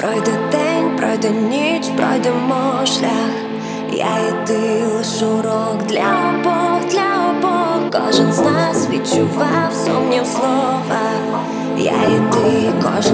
Пройде день, пройде ніч, пройдемо шлях. Я і ти лиш урок для обох, для обох. Кожен з нас відчував сумнів в словах. Я і ти, кожен